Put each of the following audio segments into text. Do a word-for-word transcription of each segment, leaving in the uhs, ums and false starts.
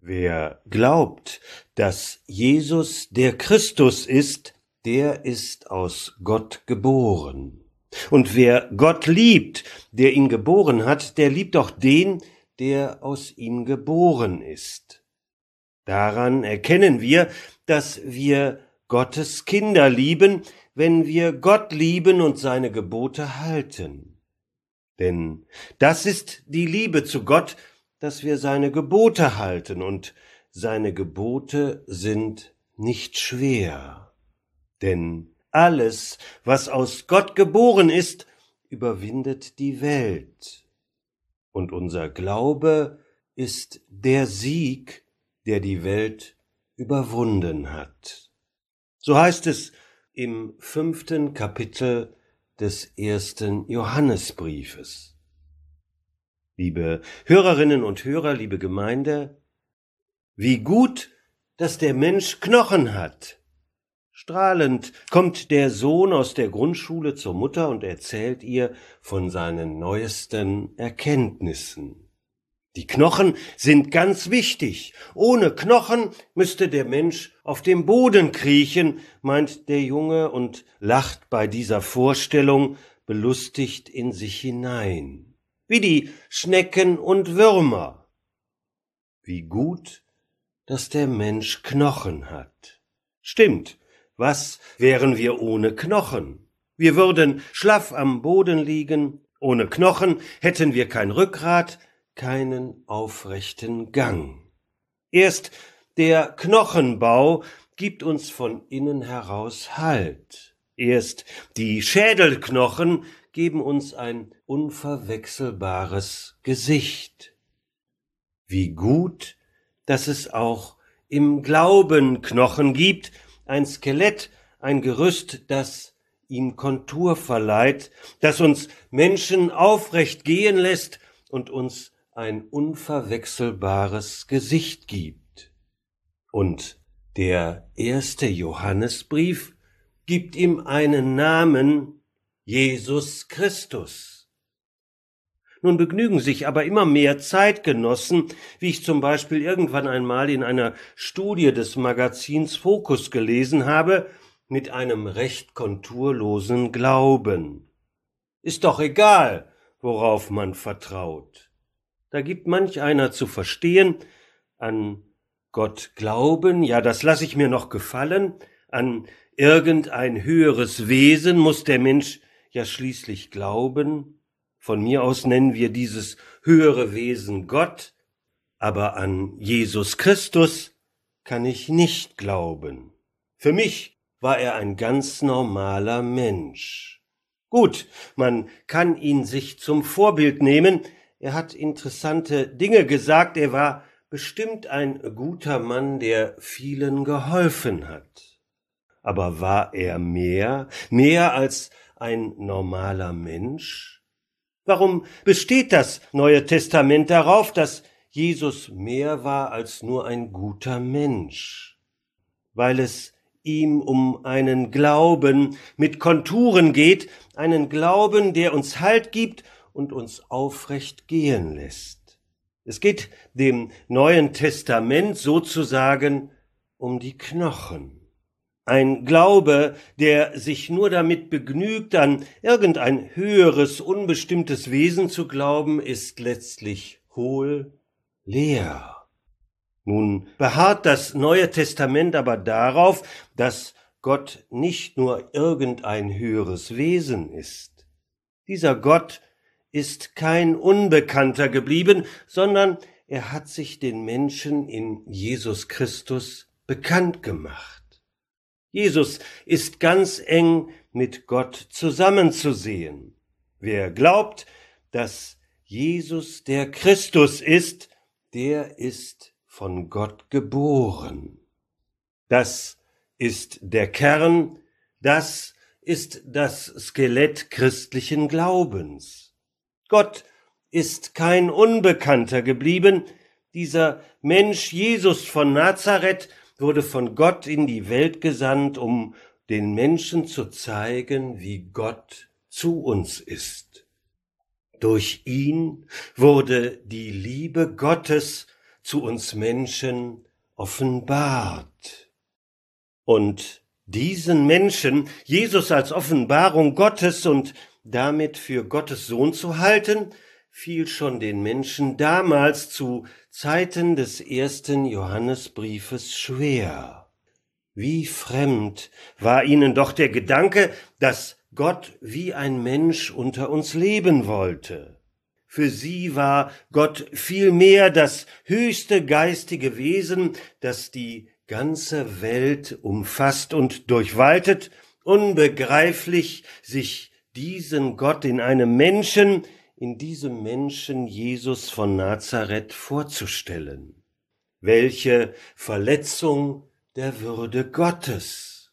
Wer glaubt, dass Jesus der Christus ist, der ist aus Gott geboren. Und wer Gott liebt, der ihn geboren hat, der liebt auch den, der aus ihm geboren ist. Daran erkennen wir, dass wir Gottes Kinder lieben, wenn wir Gott lieben und seine Gebote halten. Denn das ist die Liebe zu Gott, dass wir seine Gebote halten, und seine Gebote sind nicht schwer. Denn alles, was aus Gott geboren ist, überwindet die Welt. Und unser Glaube ist der Sieg, der die Welt überwunden hat. So heißt es im fünften Kapitel des ersten Johannesbriefes. Liebe Hörerinnen und Hörer, liebe Gemeinde, wie gut, dass der Mensch Knochen hat. Strahlend kommt der Sohn aus der Grundschule zur Mutter und erzählt ihr von seinen neuesten Erkenntnissen. Die Knochen sind ganz wichtig. Ohne Knochen müsste der Mensch auf dem Boden kriechen, meint der Junge und lacht bei dieser Vorstellung belustigt in sich hinein. Wie die Schnecken und Würmer. Wie gut, dass der Mensch Knochen hat. Stimmt, was wären wir ohne Knochen? Wir würden schlaff am Boden liegen. Ohne Knochen hätten wir kein Rückgrat, keinen aufrechten Gang. Erst der Knochenbau gibt uns von innen heraus Halt. Erst die Schädelknochen geben uns ein unverwechselbares Gesicht. Wie gut, dass es auch im Glauben Knochen gibt, ein Skelett, ein Gerüst, das ihm Kontur verleiht, das uns Menschen aufrecht gehen lässt und uns ein unverwechselbares Gesicht gibt. Und der erste Johannesbrief gibt ihm einen Namen, Jesus Christus. Nun begnügen sich aber immer mehr Zeitgenossen, wie ich zum Beispiel irgendwann einmal in einer Studie des Magazins Focus gelesen habe, mit einem recht konturlosen Glauben. Ist doch egal, worauf man vertraut. Da gibt manch einer zu verstehen, an Gott glauben, ja, das lasse ich mir noch gefallen, an irgendein höheres Wesen muss der Mensch ja schließlich glauben. Von mir aus nennen wir dieses höhere Wesen Gott, aber an Jesus Christus kann ich nicht glauben. Für mich war er ein ganz normaler Mensch. Gut, man kann ihn sich zum Vorbild nehmen. Er hat interessante Dinge gesagt. Er war bestimmt ein guter Mann, der vielen geholfen hat. Aber war er mehr, mehr als ein normaler Mensch? Warum besteht das Neue Testament darauf, dass Jesus mehr war als nur ein guter Mensch? Weil es ihm um einen Glauben mit Konturen geht, einen Glauben, der uns Halt gibt und uns aufrecht gehen lässt. Es geht dem Neuen Testament sozusagen um die Knochen. Ein Glaube, der sich nur damit begnügt, an irgendein höheres, unbestimmtes Wesen zu glauben, ist letztlich hohl, leer. Nun beharrt das Neue Testament aber darauf, dass Gott nicht nur irgendein höheres Wesen ist. Dieser Gott ist kein Unbekannter geblieben, sondern er hat sich den Menschen in Jesus Christus bekannt gemacht. Jesus ist ganz eng mit Gott zusammenzusehen. Wer glaubt, dass Jesus der Christus ist, der ist von Gott geboren. Das ist der Kern, das ist das Skelett christlichen Glaubens. Gott ist kein Unbekannter geblieben. Dieser Mensch Jesus von Nazareth wurde von Gott in die Welt gesandt, um den Menschen zu zeigen, wie Gott zu uns ist. Durch ihn wurde die Liebe Gottes zu uns Menschen offenbart. Und diesen Menschen, Jesus als Offenbarung Gottes und damit für Gottes Sohn zu halten, fiel schon den Menschen damals zu Zeiten des ersten Johannesbriefes schwer. Wie fremd war ihnen doch der Gedanke, dass Gott wie ein Mensch unter uns leben wollte. Für sie war Gott vielmehr das höchste geistige Wesen, das die ganze Welt umfasst und durchwaltet, unbegreiflich sich diesen Gott in einem Menschen, in diesem Menschen Jesus von Nazareth vorzustellen. Welche Verletzung der Würde Gottes!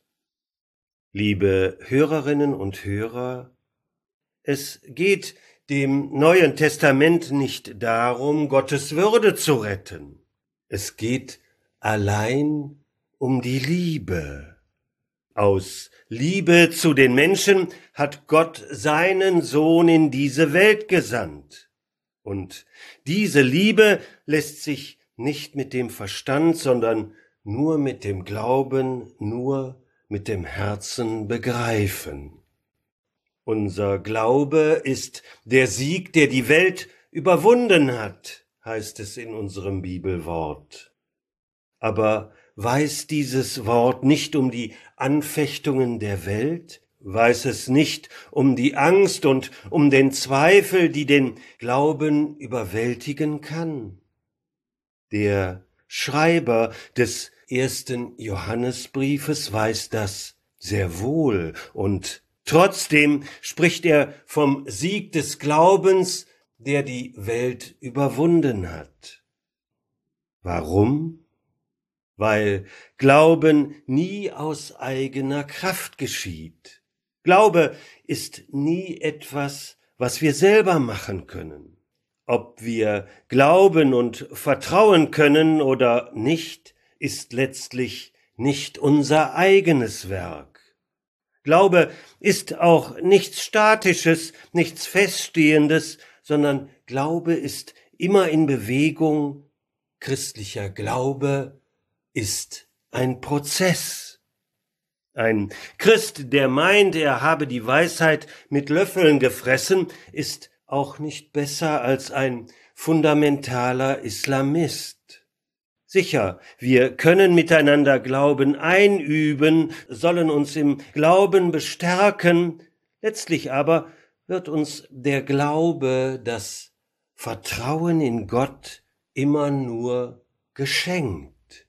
Liebe Hörerinnen und Hörer, es geht dem Neuen Testament nicht darum, Gottes Würde zu retten. Es geht allein um die Liebe. Aus Liebe zu den Menschen hat Gott seinen Sohn in diese Welt gesandt. Und diese Liebe lässt sich nicht mit dem Verstand, sondern nur mit dem Glauben, nur mit dem Herzen begreifen. Unser Glaube ist der Sieg, der die Welt überwunden hat, heißt es in unserem Bibelwort. Aber weiß dieses Wort nicht um die Anfechtungen der Welt? Weiß es nicht um die Angst und um den Zweifel, die den Glauben überwältigen kann? Der Schreiber des ersten Johannesbriefes weiß das sehr wohl und trotzdem spricht er vom Sieg des Glaubens, der die Welt überwunden hat. Warum? Weil Glauben nie aus eigener Kraft geschieht. Glaube ist nie etwas, was wir selber machen können. Ob wir glauben und vertrauen können oder nicht, ist letztlich nicht unser eigenes Werk. Glaube ist auch nichts Statisches, nichts Feststehendes, sondern Glaube ist immer in Bewegung. Christlicher Glaube ist ein Prozess. Ein Christ, der meint, er habe die Weisheit mit Löffeln gefressen, ist auch nicht besser als ein fundamentaler Islamist. Sicher, wir können miteinander Glauben einüben, sollen uns im Glauben bestärken, letztlich aber wird uns der Glaube, das Vertrauen in Gott immer nur geschenkt.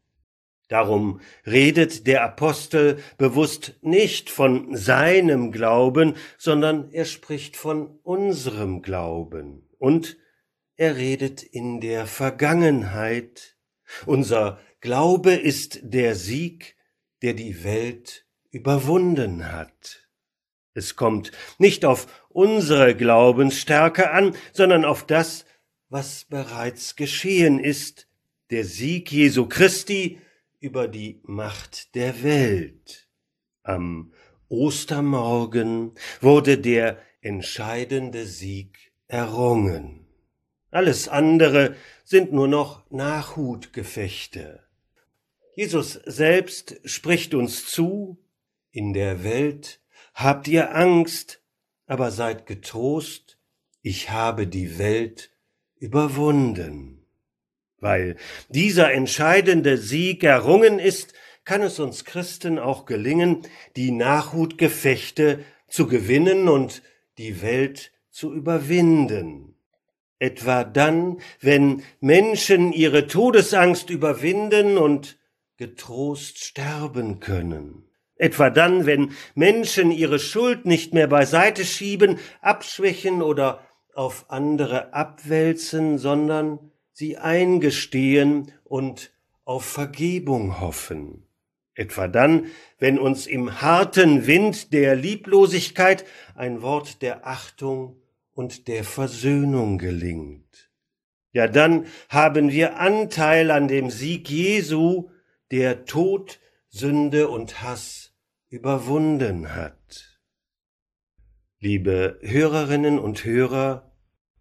Darum redet der Apostel bewusst nicht von seinem Glauben, sondern er spricht von unserem Glauben. Und er redet in der Vergangenheit. Unser Glaube ist der Sieg, der die Welt überwunden hat. Es kommt nicht auf unsere Glaubensstärke an, sondern auf das, was bereits geschehen ist, der Sieg Jesu Christi über die Macht der Welt. Am Ostermorgen wurde der entscheidende Sieg errungen. Alles andere sind nur noch Nachhutgefechte. Jesus selbst spricht uns zu, in der Welt habt ihr Angst, aber seid getrost, ich habe die Welt überwunden. Weil dieser entscheidende Sieg errungen ist, kann es uns Christen auch gelingen, die Nachhutgefechte zu gewinnen und die Welt zu überwinden. Etwa dann, wenn Menschen ihre Todesangst überwinden und getrost sterben können. Etwa dann, wenn Menschen ihre Schuld nicht mehr beiseite schieben, abschwächen oder auf andere abwälzen, sondern sie eingestehen und auf Vergebung hoffen. Etwa dann, wenn uns im harten Wind der Lieblosigkeit ein Wort der Achtung und der Versöhnung gelingt. Ja, dann haben wir Anteil an dem Sieg Jesu, der Tod, Sünde und Hass überwunden hat. Liebe Hörerinnen und Hörer,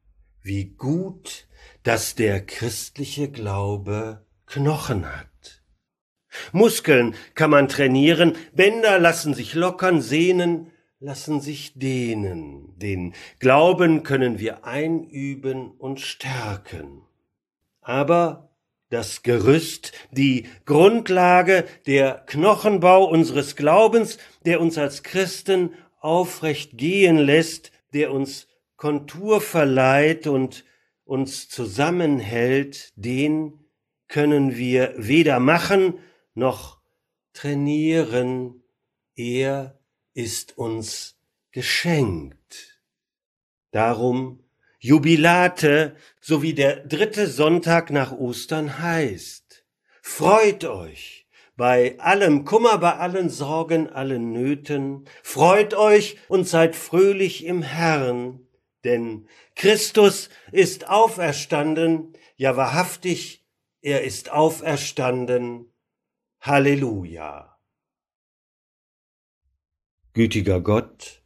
Wie gut, dass der christliche Glaube Knochen hat. Muskeln kann man trainieren, Bänder lassen sich lockern, Sehnen lassen sich dehnen. Den Glauben können wir einüben und stärken. Aber das Gerüst, die Grundlage, der Knochenbau unseres Glaubens, der uns als Christen aufrecht gehen lässt, der uns Kontur verleiht und uns zusammenhält, den können wir weder machen noch trainieren. Er ist uns geschenkt. Darum Jubilate, so wie der dritte Sonntag nach Ostern heißt. Freut euch bei allem Kummer, bei allen Sorgen, allen Nöten. Freut euch und seid fröhlich im Herrn, denn Christus ist auferstanden, ja wahrhaftig, er ist auferstanden. Halleluja. Gütiger Gott,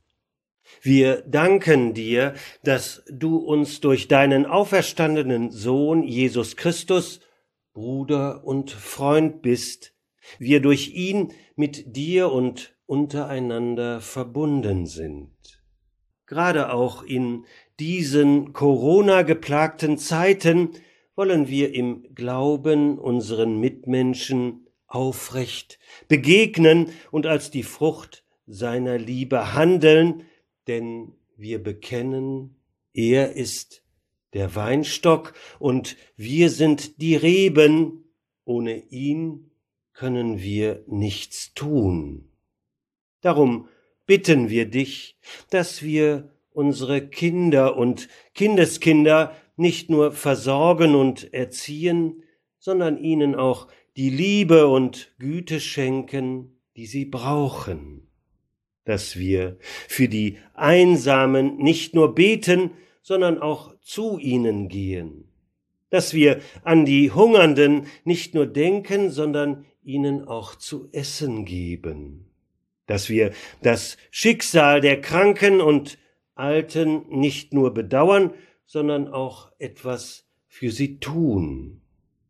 wir danken dir, dass du uns durch deinen auferstandenen Sohn Jesus Christus Bruder und Freund bist, wir durch ihn mit dir und untereinander verbunden sind. Gerade auch in diesen Corona-geplagten Zeiten wollen wir im Glauben unseren Mitmenschen aufrecht begegnen und als die Frucht seiner Liebe handeln, denn wir bekennen, er ist der Weinstock und wir sind die Reben. Ohne ihn können wir nichts tun. Darum bitten wir dich, dass wir unsere Kinder und Kindeskinder nicht nur versorgen und erziehen, sondern ihnen auch die Liebe und Güte schenken, die sie brauchen. Dass wir für die Einsamen nicht nur beten, sondern auch zu ihnen gehen. Dass wir an die Hungernden nicht nur denken, sondern ihnen auch zu essen geben. Dass wir das Schicksal der Kranken und Alten nicht nur bedauern, sondern auch etwas für sie tun.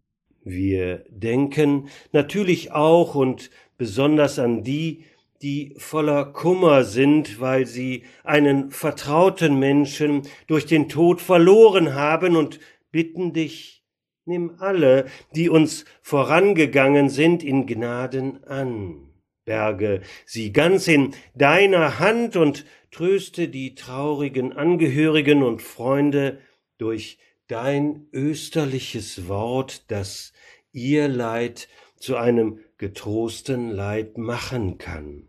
Wir denken natürlich auch und besonders an die, die voller Kummer sind, weil sie einen vertrauten Menschen durch den Tod verloren haben, und bitten dich, nimm alle, die uns vorangegangen sind, in Gnaden an. Berge sie ganz in deiner Hand und tröste die traurigen Angehörigen und Freunde durch dein österliches Wort, das ihr Leid zu einem getrosten Leid machen kann.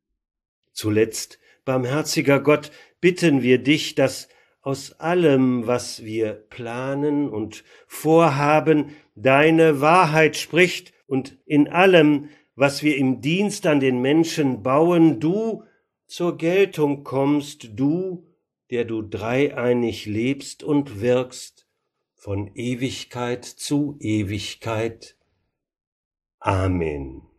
Zuletzt, barmherziger Gott, bitten wir dich, dass aus allem, was wir planen und vorhaben, deine Wahrheit spricht und in allem, was wir im Dienst an den Menschen bauen, du zur Geltung kommst, du, der du dreieinig lebst und wirkst, von Ewigkeit zu Ewigkeit. Amen.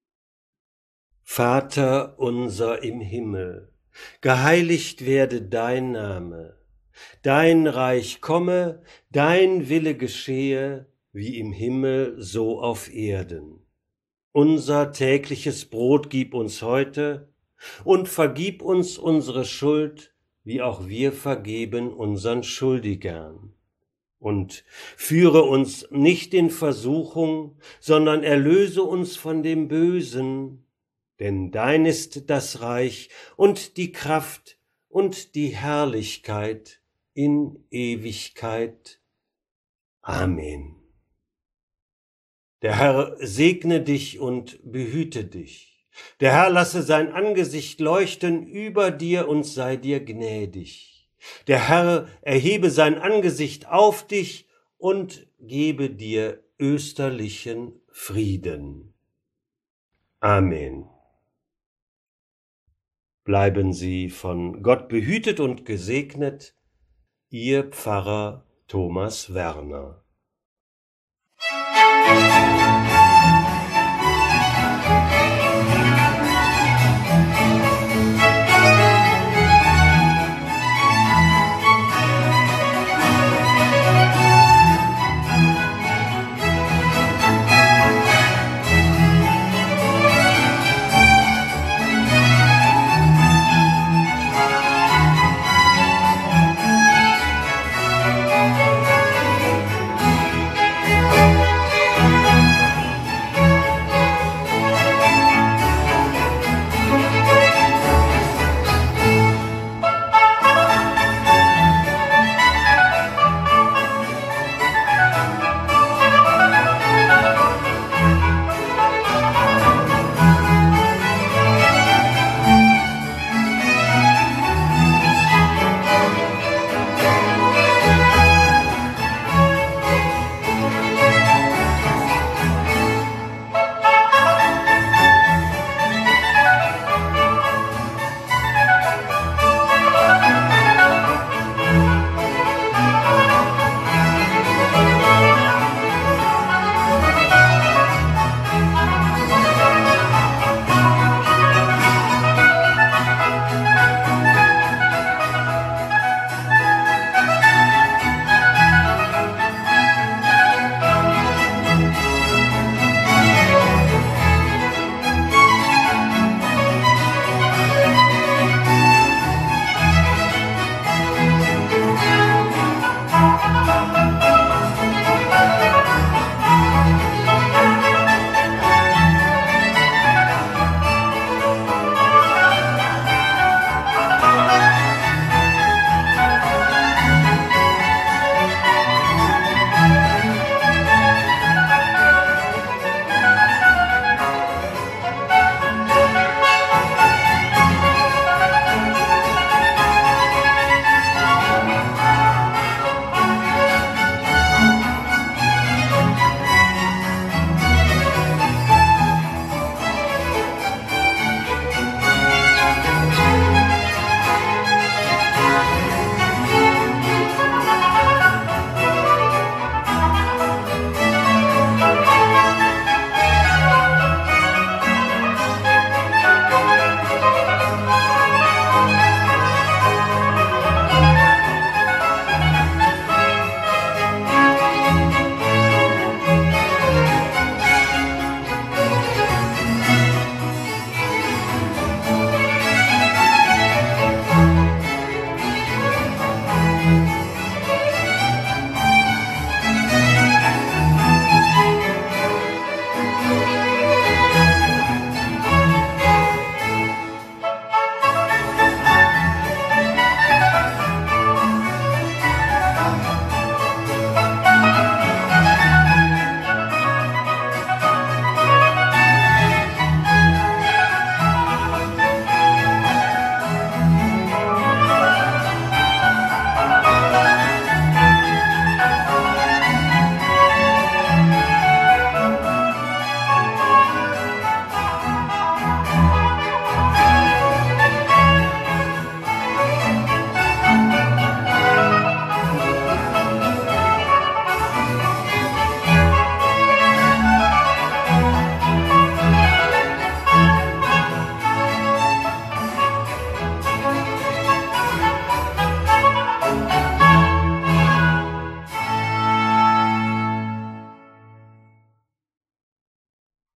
Vater unser im Himmel, geheiligt werde dein Name, dein Reich komme, dein Wille geschehe, wie im Himmel so auf Erden. Unser tägliches Brot gib uns heute und vergib uns unsere Schuld, wie auch wir vergeben unseren Schuldigern. Und führe uns nicht in Versuchung, sondern erlöse uns von dem Bösen, denn dein ist das Reich und die Kraft und die Herrlichkeit in Ewigkeit. Amen. Der Herr segne dich und behüte dich. Der Herr lasse sein Angesicht leuchten über dir und sei dir gnädig. Der Herr erhebe sein Angesicht auf dich und gebe dir österlichen Frieden. Amen. Bleiben Sie von Gott behütet und gesegnet, Ihr Pfarrer Thomas Werner.